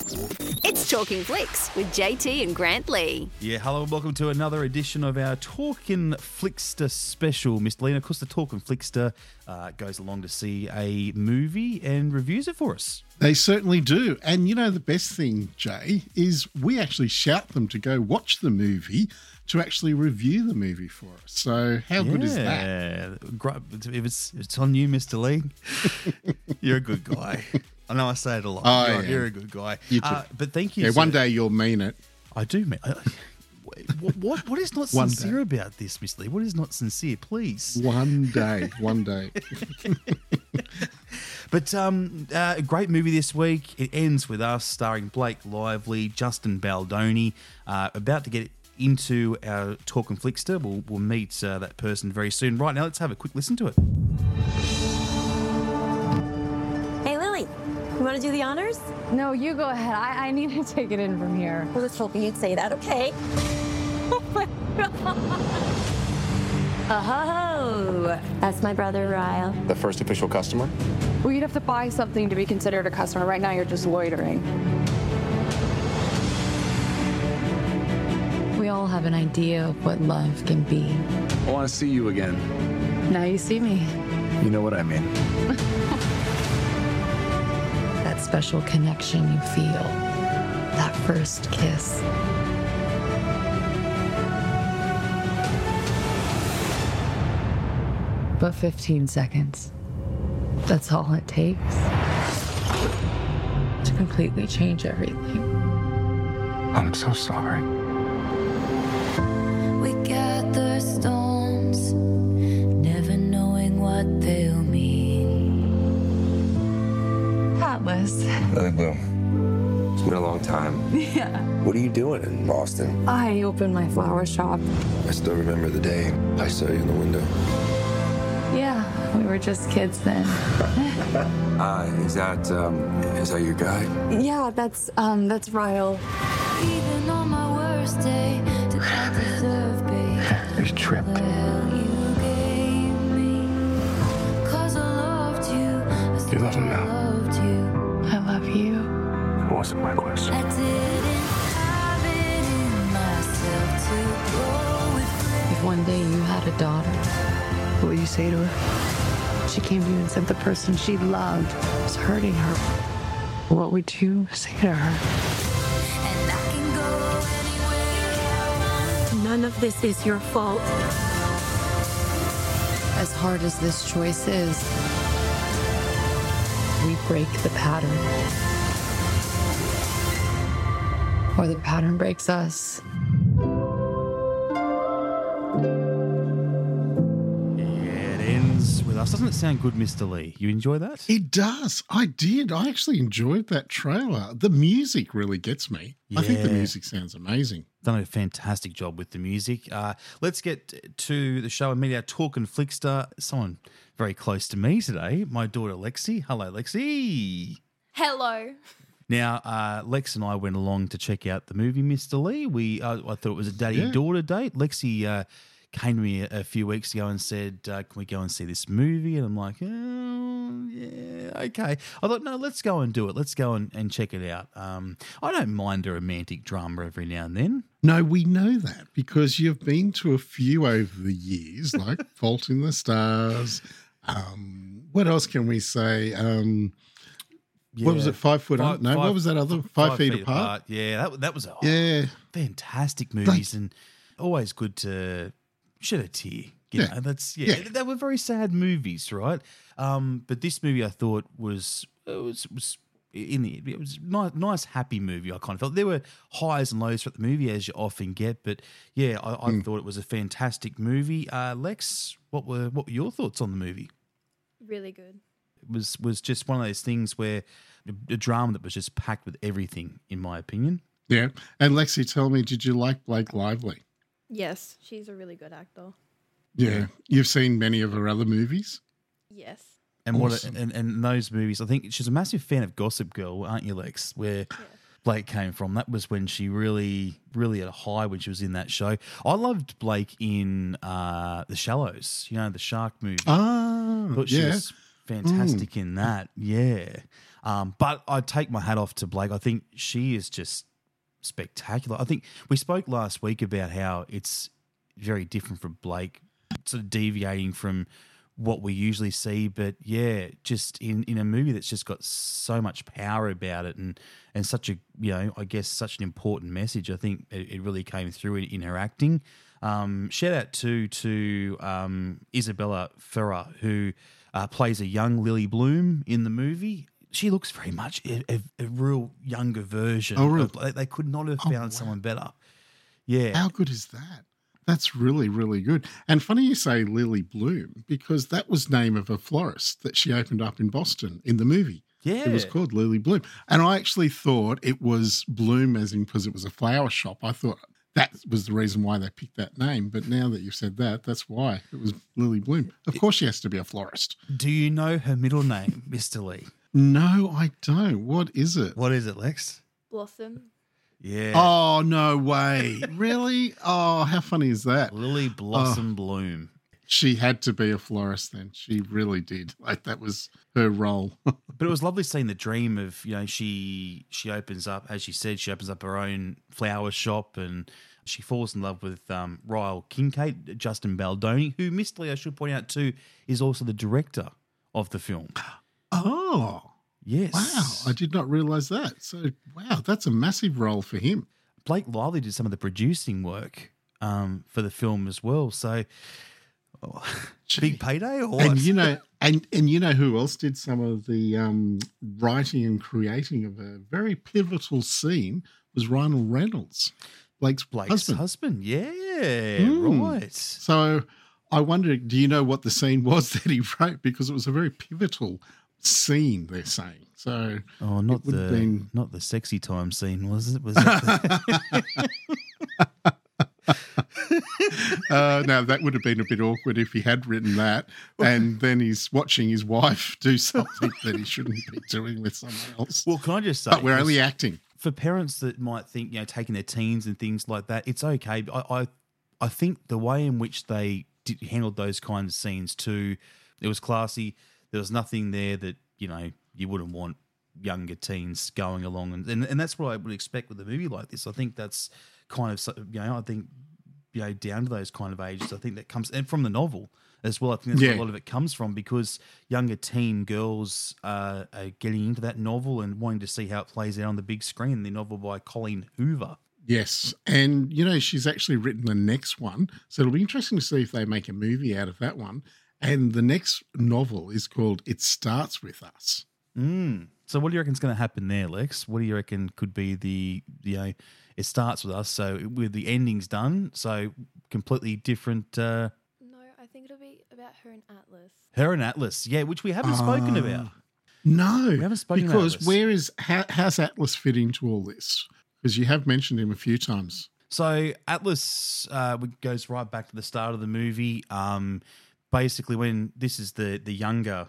It's Talking Flicks with JT and Grant Lee. Yeah, hello and welcome to another edition of our Talkin' Flickster special. Mr. Lee, of course, the Talkin' Flickster goes along to see a movie and reviews it for us. They certainly do. And you know, the best thing, Jay, is we actually shout them to go watch the movie to actually review the movie for us. So how good is that? Yeah, if it's on you, Mr. Lee, you're a good guy. I know I say it a lot. You're a good guy. You too. But thank you. Yeah, sir. one day you'll mean it. I do mean. What is not sincere about this, Miss Lee? What is not sincere, please? One day. But a great movie this week. It ends with us starring Blake Lively, Justin Baldoni, about to get into our Talkin' Flickster. We'll meet that person very soon. Right now, let's have a quick listen to it. Hey, Lily, you want to do the honors? No, you go ahead. I need to take it in from here. I was hoping you'd say that, okay? Oh, my God. Oh, that's my brother, Ryle. The first official customer? Well, you'd have to buy something to be considered a customer. Right now, you're just loitering. We all have an idea of what love can be. I want to see you again. Now you see me. You know what I mean. That special connection you feel. That first kiss. But 15 seconds. That's all it takes to completely change everything. I'm so sorry. We gather storms, never knowing what they'll mean. Atlas. Lily Bloom. It's been a long time. Yeah. What are you doing in Boston? I opened my flower shop. I still remember the day I saw you in the window. Yeah, we were just kids then. Is that your guy? Yeah, that's Ryle. Even on my worst day, did I deserve, babe? There's Trip. Well, you gave me, 'cause I loved you. You love him now? Loved you. I love you. It wasn't my question. I didn't have it in myself to go with If one day you had a daughter, what would you say to her? She came to you and said the person she loved was hurting her. What would you say to her? and I can go anywhere. None of this is your fault. As hard as this choice is, we break the pattern. Or the pattern breaks us. Doesn't it sound good, Mr. Lee? You enjoy that? It does. I did. I actually enjoyed that trailer. The music really gets me. Yeah. I think the music sounds amazing. Done a fantastic job with the music. Let's get to the show and meet our Talkin' Flickster. Someone very close to me today, my daughter Lexi. Hello, Lexi. Hello. Now, Lex and I went along to check out the movie, Mr. Lee. I thought it was a daddy-daughter date. Lexi came to me a few weeks ago and said, can we go and see this movie? And I'm like, oh, yeah, okay. I thought, no, let's go and do it. Let's go and check it out. I don't mind a romantic drama every now and then. No, we know that because you've been to a few over the years, like Fault in the Stars. What else can we say? What was it, 5 foot up? No, what was that other? 5 feet apart? Yeah, that was fantastic movies and always good to shed a tear. You know, they were very sad movies, right? But this movie I thought was nice, happy movie. I kind of felt there were highs and lows throughout the movie, as you often get. But yeah, I thought it was a fantastic movie. Lex, what were your thoughts on the movie? Really good. It was just one of those things where a drama that was just packed with everything, in my opinion. Yeah. And Lexi, tell me, did you like Blake Lively? Yes, she's a really good actor. Yeah. You've seen many of her other movies? Yes. And awesome. and those movies, I think she's a massive fan of Gossip Girl, aren't you, Lex? Where Blake came from. That was when she really, really had a high when she was in that show. I loved Blake in The Shallows, the shark movie. Ah, thought she was fantastic in that. Yeah. But I take my hat off to Blake. I think she is just spectacular. I think we spoke last week about how it's very different from Blake, sort of deviating from what we usually see. But yeah, just in a movie that's just got so much power about it and such a, I guess such an important message. I think it really came through in her acting. Shout out to Isabella Ferrer, who plays a young Lily Bloom in the movie. She looks very much a real younger version. Oh, really? They could not have found someone better. Yeah. How good is that? That's really, really good. And funny you say Lily Bloom, because that was the name of a florist that she opened up in Boston in the movie. Yeah. It was called Lily Bloom. And I actually thought it was Bloom as in because it was a flower shop. I thought that was the reason why they picked that name. But now that you've said that, that's why it was Lily Bloom. Of course she has to be a florist. Do you know her middle name, Mr. Lee? No, I don't. What is it? What is it, Lex? Blossom. Yeah. Oh, no way. Really? Oh, how funny is that? Lily Blossom Bloom. She had to be a florist then. She really did. Like that was her role. But it was lovely seeing the dream of, she opens up, as she said, she opens up her own flower shop and she falls in love with Ryle Kincaid, Justin Baldoni, who, Mr. Lee, I should point out too, is also the director of the film. Oh. Yes. Wow, I did not realise that. So, wow, that's a massive role for him. Blake Lively did some of the producing work for the film as well. So, big payday or what? And you know who else did some of the writing and creating of a very pivotal scene was Ryan Reynolds, Blake's husband. Yeah, right. So I wonder, do you know what the scene was that he wrote? Because it was a very pivotal scene, they're saying. So not the sexy time scene, was it? Was that no, that would have been a bit awkward if he had written that and then he's watching his wife do something that he shouldn't be doing with someone else. Well, can I just say, but we're only acting. For parents that might think, taking their teens and things like that, it's okay. I think the way in which they handled those kinds of scenes too, it was classy. There was nothing there that, you wouldn't want younger teens going along. And that's what I would expect with a movie like this. I think that's kind of, I think, down to those kind of ages. I think that comes, and from the novel as well. I think that's where a lot of it comes from, because younger teen girls are getting into that novel and wanting to see how it plays out on the big screen. The novel by Colleen Hoover. Yes. And, she's actually written the next one. So it'll be interesting to see if they make a movie out of that one. And the next novel is called It Starts With Us. So what do you reckon is going to happen there, Lex? What do you reckon could be the It Starts With Us? So with the endings done, so completely different. No, I think it'll be about her and Atlas. Her and Atlas, yeah, which we haven't spoken about. No, we haven't spoken because about how's Atlas fit into all this? Because you have mentioned him a few times. So Atlas goes right back to the start of the movie. Basically, when this is the younger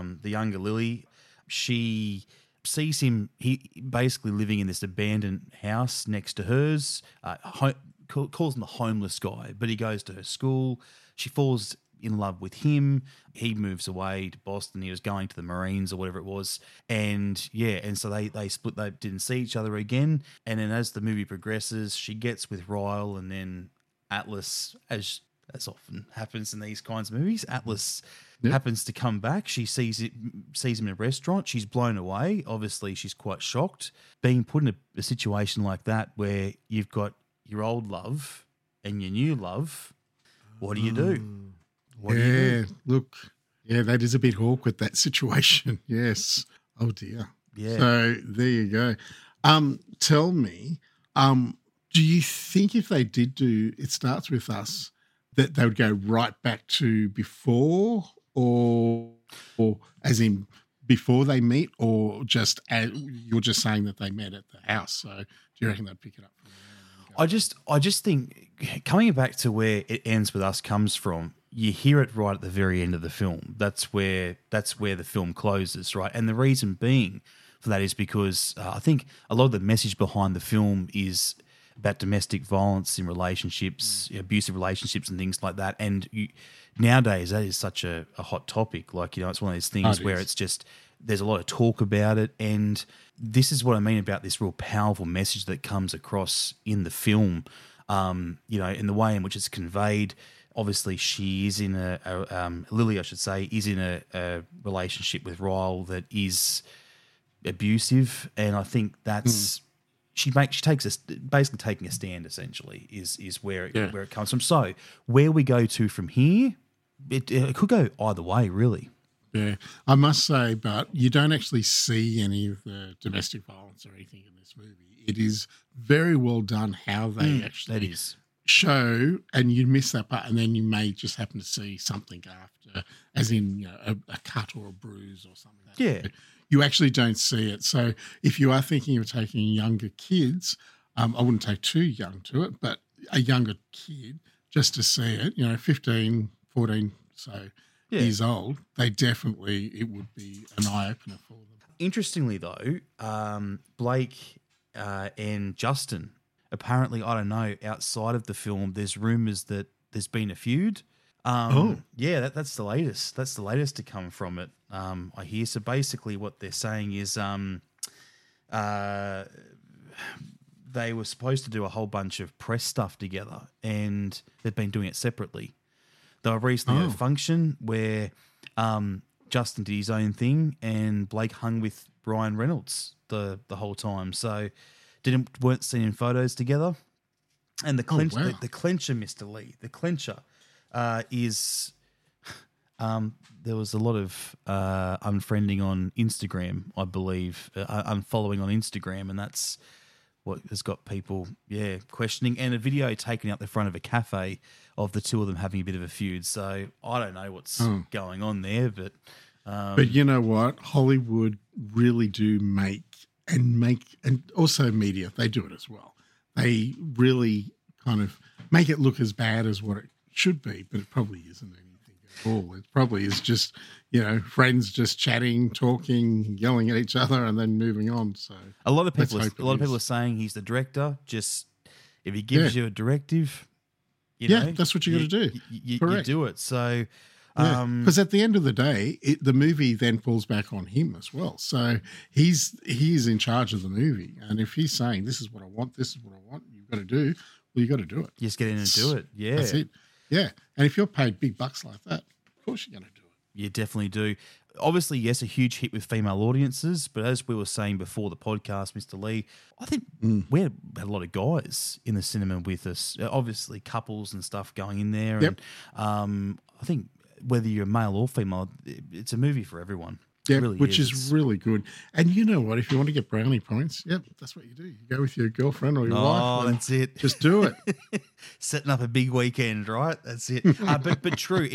Lily, she sees him. He basically living in this abandoned house next to hers. Calls him the homeless guy, but he goes to her school. She falls in love with him. He moves away to Boston. He was going to the Marines or whatever it was, and so they split. They didn't see each other again. And then as the movie progresses, she gets with Ryle, and then Atlas, as often happens in these kinds of movies, Atlas happens to come back. She sees him in a restaurant. She's blown away. Obviously, she's quite shocked. Being put in a situation like that where you've got your old love and your new love, what do you do? What do you do? Look, that is a bit awkward, that situation. Yes. Oh, dear. Yeah. So there you go. Tell me, do you think if they did do It Starts With Us, that they would go right back to before, or as in before they meet, or just you're just saying that they met at the house? So do you reckon they'd pick it up from there? I just think coming back to where It Ends With Us comes from, you hear it right at the very end of the film. That's where the film closes, right? And the reason being for that is because I think a lot of the message behind the film is about domestic violence in relationships, abusive relationships and things like that. And nowadays that is such a hot topic. Like, it's one of those things where it's just there's a lot of talk about it, and this is what I mean about this real powerful message that comes across in the film. In the way in which it's conveyed. Obviously, she is in Lily, I should say, is in a relationship with Ryle that is abusive, and I think that's she takes basically taking a stand. Essentially, is where it comes from. So where we go to from here, it could go either way, really. Yeah, I must say, but you don't actually see any of the domestic violence or anything in this movie. It is very well done how they actually show, and you miss that part, and then you may just happen to see something after, as in a cut or a bruise or something like that. Yeah. But you actually don't see it. So if you are thinking of taking younger kids, I wouldn't take too young to it, but a younger kid, just to see it, 15, 14, years old, it would be an eye-opener for them. Interestingly, though, Blake and Justin, apparently, I don't know, outside of the film, there's rumours that there's been a feud. Yeah, that's the latest. That's the latest to come from it, I hear. So basically what they're saying is they were supposed to do a whole bunch of press stuff together, and they've been doing it separately. They were recently at a function where Justin did his own thing and Blake hung with Ryan Reynolds the whole time. So weren't seen in photos together. And the clencher, the clencher, Mr. Lee, the clencher is there was a lot of unfriending on Instagram, I believe, unfollowing on Instagram, and that's what has got people, questioning. And a video taken out the front of a cafe of the two of them having a bit of a feud. So I don't know what's going on there, but you know what? Hollywood really do make, and also media, they do it as well. They really kind of make it look as bad as what it should be, but it probably isn't anything at all. It probably is just, friends just chatting, talking, yelling at each other, and then moving on. So a lot of people are saying he's the director. Just if he gives you a directive, that's what you got to do. You do it. So. Because at the end of the day, the movie then falls back on him as well. So he's in charge of the movie, and if he's saying, "This is what I want, this is what I want," you've got to do. Well, you got to do it. Just get in and do it. Yeah, that's it. Yeah, and if you're paid big bucks like that, of course you're going to do it. You definitely do. Obviously, yes, a huge hit with female audiences, but as we were saying before the podcast, Mr. Lee, I think we had a lot of guys in the cinema with us. Obviously, couples and stuff going in there, and I think. Whether you're male or female, it's a movie for everyone. Yeah, really which is really good. And you know what? If you want to get brownie points, that's what you do. You go with your girlfriend or your wife. Oh, that's it. Just do it. Setting up a big weekend, right? That's it. But true.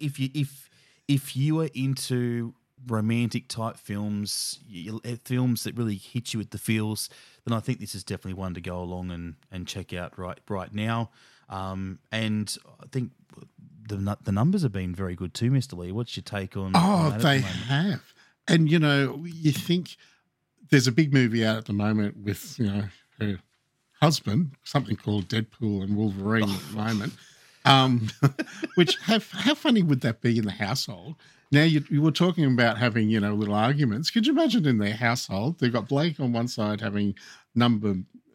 If you are into romantic type films, films that really hit you with the feels, then I think this is definitely one to go along and check out right now. And I think. The numbers have been very good too, Mr. Lee. What's your take on that? They have. And, you think there's a big movie out at the moment with, her husband, something called Deadpool and Wolverine at the moment, which how funny would that be in the household? Now, you were talking about having, little arguments. Could you imagine in their household, they've got Blake on one side having number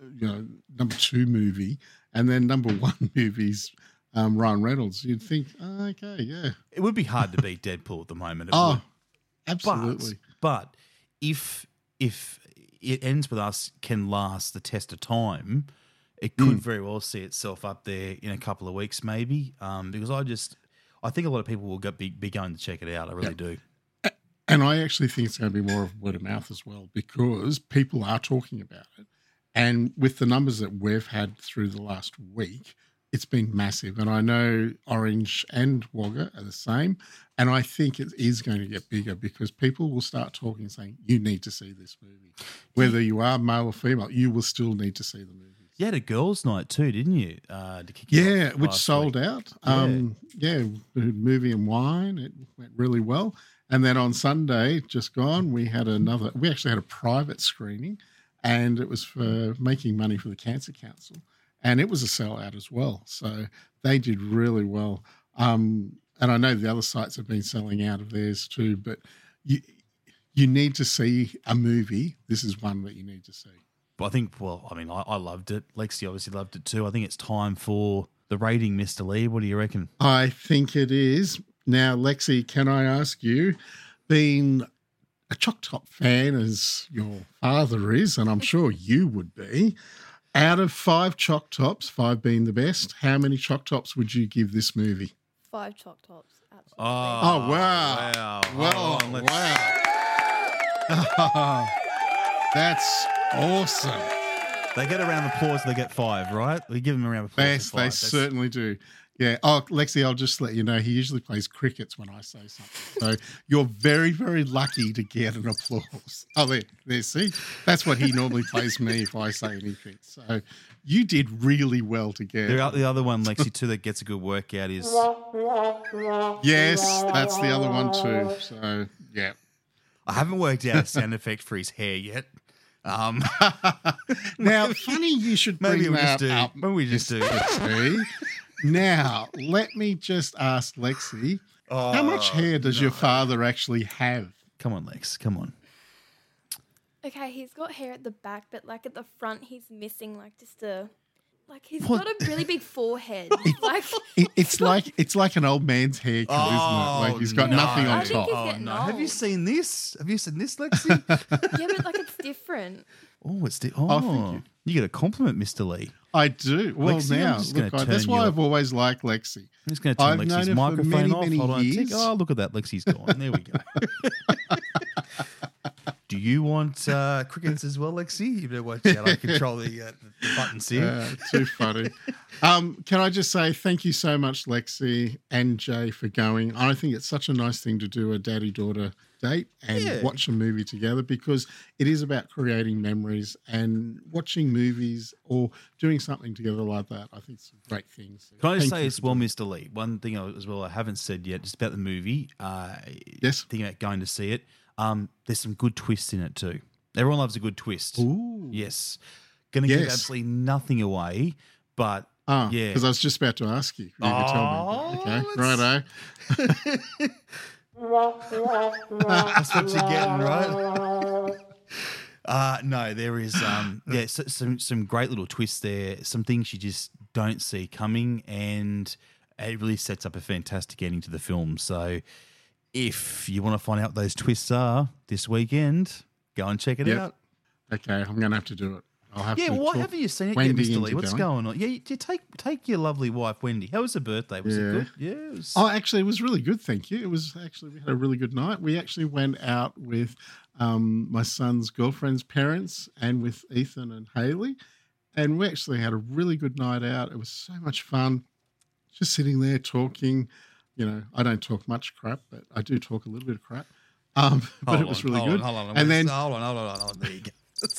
2 movie, and then number 1 movie's Ryan Reynolds. You'd think, it would be hard to beat Deadpool at the moment. Absolutely. But if it ends with us can last the test of time, it could very well see itself up there in a couple of weeks, maybe. Because I think a lot of people will be going to check it out. I really do. And I actually think it's going to be more of word of mouth as well, because people are talking about it. And with the numbers that we've had through the last week, it's been massive. And I know Orange and Wagga are the same. And I think it is going to get bigger because people will start talking and saying, you need to see this movie. Whether you are male or female, you will still need to see the movie. You had a girls' night too, didn't you? To kick it off which sold out. Movie and wine. It went really well. And then on Sunday, just gone, we actually had a private screening, and it was for making money for the Cancer Council. And it was a sellout as well. So they did really well. And I know the other sites have been selling out of theirs too. But you need to see a movie, this is one that you need to see. But I think, I loved it. Lexi obviously loved it too. I think it's time for the rating, Mr. Lee. What do you reckon? I think it is. Now, Lexi, can I ask you, being a Choc Top fan as your father is, and I'm sure you would be, out of 5 Choc Tops, 5 being the best, how many Choc Tops would you give this movie? 5 Choc Tops. Absolutely. Oh, wow. Wow. Wow. That's awesome. They get a round of applause, they get 5, right? We give them a round of applause. Yes, for 5. they certainly do. Yeah. Oh, Lexi, I'll just let you know, he usually plays crickets when I say something. So you're very, very lucky to get an applause. Oh, there, see? That's what he normally plays me if I say anything. So you did really well to get The other one, Lexi, too, that gets a good workout is... Yes, that's the other one too. So, yeah. I haven't worked out a sound effect for his hair yet. Now, funny you should bring that up. Maybe we just do. Now, let me just ask Lexi, how much hair does your father actually have? Come on, Lex. Come on. Okay, he's got hair at the back, but like at the front, he's missing like just a... Like he's got a really big forehead. It's like an old man's haircut, isn't it? Like he's got nothing on top. Getting old. Have you seen this? Have you seen this, Lexi? Yeah, but like it's different. You get a compliment, Mr. Lee. I do. Well, Lexi, now, that's why I've always liked Lexi. I'm just going to turn Lexi's microphone off. Hold on. Years. Oh, look at that. Lexi's gone. There we go. Do you want crickets as well, Lexi? You better watch out. I control the buttons here. Too funny. Can I just say thank you so much, Lexi and Jay, for going. I think it's such a nice thing to do a daddy-daughter date and watch a movie together, because it is about creating memories, and watching movies or doing something together like that, I think it's a great thing. So can I just say as well, Mr. Lee, one thing as well I haven't said yet, just about the movie. Yes. Thinking about going to see it. There's some good twists in it too. Everyone loves a good twist. Ooh. Yes. Going to give absolutely nothing away, but yeah. Because I was just about to ask you. You could tell me. Okay, righto. That's what you're getting, right? No, there is some great little twists there. Some things you just don't see coming, and it really sets up a fantastic ending to the film. So if you want to find out what those twists are this weekend, go and check it out. Okay, I'm going to have to do it. I'll have to. Why haven't you seen it Wendy yet, Mr. Lee? What's going on? Yeah, you take your lovely wife, Wendy. How was her birthday? Was it good? Yeah. It was... Oh, actually, it was really good, thank you. It was actually, we had a really good night. We actually went out with my son's girlfriend's parents and with Ethan and Haley, and we actually had a really good night out. It was so much fun, just sitting there talking. You know, I don't talk much crap, but I do talk a little bit of crap. But it was really good. Hold on. And then, hold on. There you go.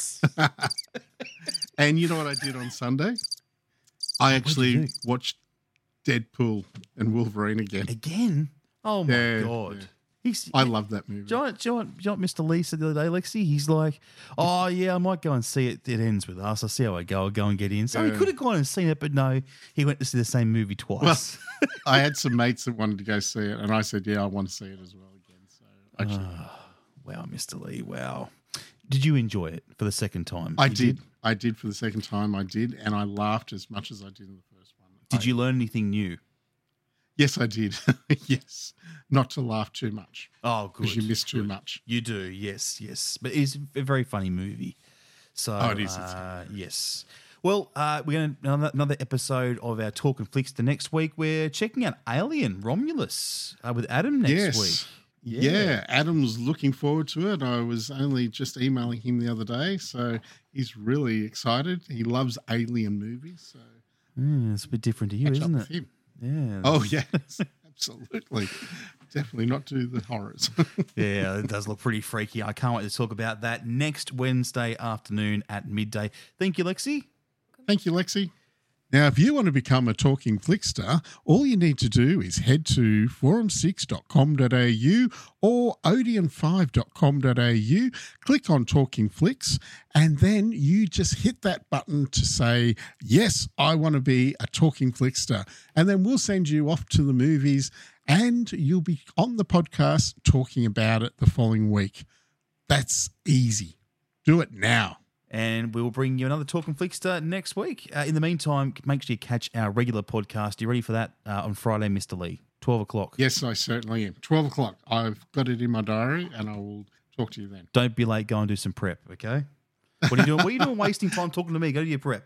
And you know what I did on Sunday? I actually watched Deadpool and Wolverine again. Again? Oh my God. Yeah. I love that movie. Do you know what Mr. Lee said the other day, Lexi? He's like, oh, yeah, I might go and see it. It ends with us. I'll see how I go. I'll go and get in. So he could have gone and seen it, but no, he went to see the same movie twice. Well, I had some mates that wanted to go see it, and I said, yeah, I want to see it as well again. So actually, wow, Mr. Lee, wow. Did you enjoy it for the second time? I did. I did for the second time. I did, and I laughed as much as I did in the first one. Did you learn anything new? Yes, I did. Yes. Not to laugh too much. Oh, good. Because you miss too much. You do, yes. But it's a very funny movie. So, it is. Yes. Well, we're going to another episode of our Talk and Flicks. The next week, we're checking out Alien Romulus with Adam next week. Yeah, Adam's looking forward to it. I was only just emailing him the other day, so he's really excited. He loves alien movies. So it's a bit different to you, isn't it? Him. Yeah. Oh, yes, absolutely. Definitely not to the horrors. Yeah, it does look pretty freaky. I can't wait to talk about that next Wednesday afternoon at midday. Thank you, Lexi. Thank you, Lexi. Now, if you want to become a Talking Flickster, all you need to do is head to forum6.com.au or odeon5.com.au, click on Talking Flicks, and then you just hit that button to say, yes, I want to be a Talking Flickster. And then we'll send you off to the movies and you'll be on the podcast talking about it the following week. That's easy. Do it now. And we will bring you another Talking Flickster next week. In the meantime, make sure you catch our regular podcast. You ready for that? On Friday, Mr. Lee, 12 o'clock. Yes, I certainly am. 12 o'clock. I've got it in my diary and I will talk to you then. Don't be late. Go and do some prep, okay? What are you doing? What are you doing wasting time talking to me? Go do your prep.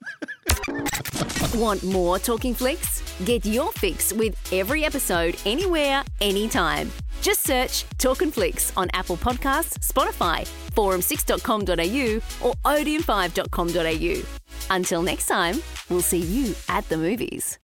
Want more Talking Flicks? Get your fix with every episode anywhere, anytime. Just search Talking Flicks on Apple Podcasts, Spotify, forum6.com.au or odeon5.com.au. Until next time, we'll see you at the movies.